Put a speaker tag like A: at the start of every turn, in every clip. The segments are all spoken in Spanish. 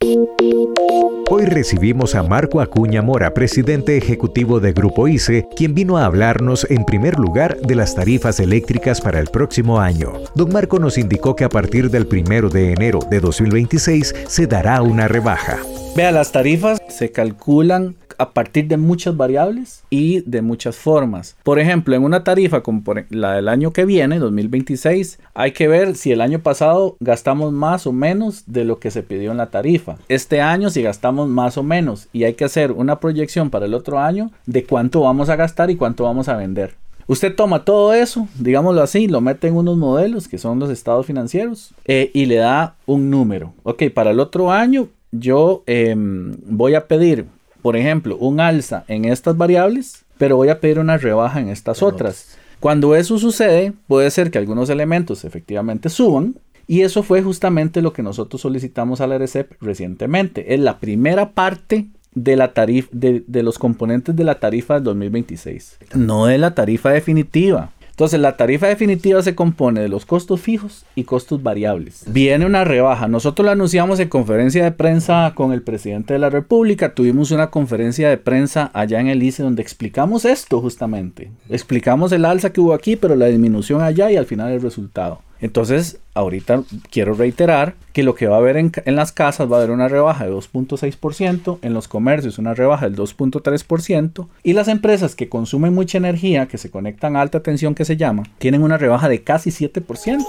A: Hoy recibimos a Marco Acuña Mora, presidente ejecutivo de Grupo ICE, quien vino a hablarnos en primer lugar de las tarifas eléctricas para el próximo año. Don Marco nos indicó que a partir del 1 de enero de 2026 se dará una rebaja.
B: Vea, las tarifas se calculan a partir de muchas variables y de muchas formas. Por ejemplo, en una tarifa como la del año que viene, 2026, hay que ver si el año pasado gastamos más o menos de lo que se pidió en la tarifa. Este año si gastamos más o menos, y hay que hacer una proyección para el otro año de cuánto vamos a gastar y cuánto vamos a vender. Usted toma todo eso, digámoslo así, lo mete en unos modelos que son los estados financieros y le da un número. Ok, para el otro año yo voy a pedir, por ejemplo, un alza en estas variables, pero voy a pedir una rebaja en estas otras. Cuando eso sucede, puede ser que algunos elementos efectivamente suban, y eso fue justamente lo que nosotros solicitamos a la ARECEP recientemente. Es la primera parte de la tarifa, de los componentes de la tarifa del 2026, no de la tarifa definitiva. Entonces, la tarifa definitiva se compone de los costos fijos y costos variables. Viene una rebaja. Nosotros lo anunciamos en conferencia de prensa con el presidente de la República. Tuvimos una conferencia de prensa allá en el ICE donde explicamos esto justamente. Explicamos el alza que hubo aquí, pero la disminución allá y al final el resultado. Entonces, ahorita quiero reiterar que lo que va a haber en las casas va a haber una rebaja de 2.6%, en los comercios una rebaja del 2.3%, y las empresas que consumen mucha energía, que se conectan a alta tensión que se llama, tienen una rebaja de casi 7%.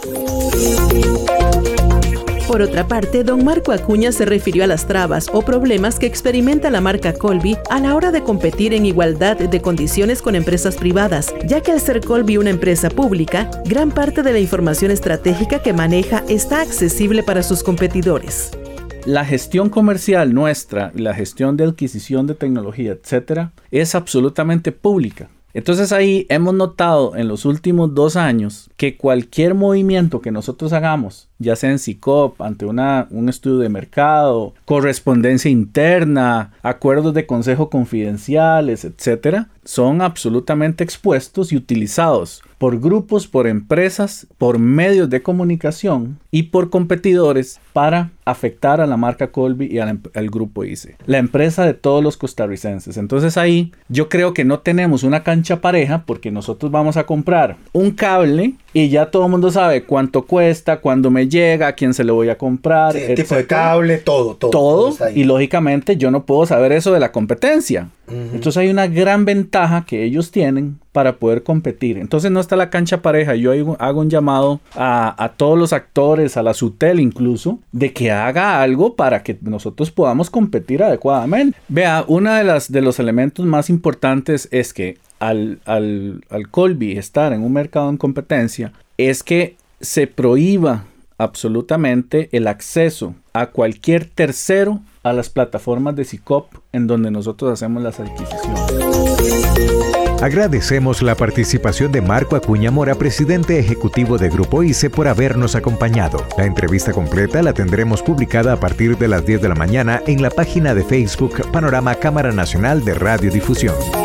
C: Por otra parte, don Marco Acuña se refirió a las trabas o problemas que experimenta la marca Colby a la hora de competir en igualdad de condiciones con empresas privadas, ya que al ser Colby una empresa pública, gran parte de la información estratégica que maneja está accesible para sus competidores.
B: La gestión comercial nuestra, la gestión de adquisición de tecnología, etcétera, es absolutamente pública. Entonces ahí hemos notado en los últimos 2 años que cualquier movimiento que nosotros hagamos, ya sea en SICOP, ante un estudio de mercado, correspondencia interna, acuerdos de consejo confidenciales, etcétera, son absolutamente expuestos y utilizados por grupos, por empresas, por medios de comunicación y por competidores para afectar a la marca Colby y al grupo ICE, la empresa de todos los costarricenses. Entonces ahí yo creo que no tenemos una cancha pareja, porque nosotros vamos a comprar un cable y ya todo el mundo sabe cuánto cuesta, cuándo me llega, a quién se lo voy a comprar,
D: sí, tipo de cable, todo
B: y lógicamente yo no puedo saber eso de la competencia. Entonces hay una gran ventaja que ellos tienen para poder competir. Entonces no está la cancha pareja. Yo hago un llamado a todos los actores, a la SUTEL incluso, de que haga algo para que nosotros podamos competir adecuadamente. Vea, uno de los elementos más importantes es que al Colby estar en un mercado en competencia, es que se prohíba absolutamente el acceso a cualquier tercero a las plataformas de SICOP en donde nosotros hacemos las adquisiciones.
A: Agradecemos la participación de Marco Acuña Mora, presidente ejecutivo de Grupo ICE, por habernos acompañado. La entrevista completa la tendremos publicada a partir de las 10 de la mañana en la página de Facebook Panorama Cámara Nacional de Radiodifusión.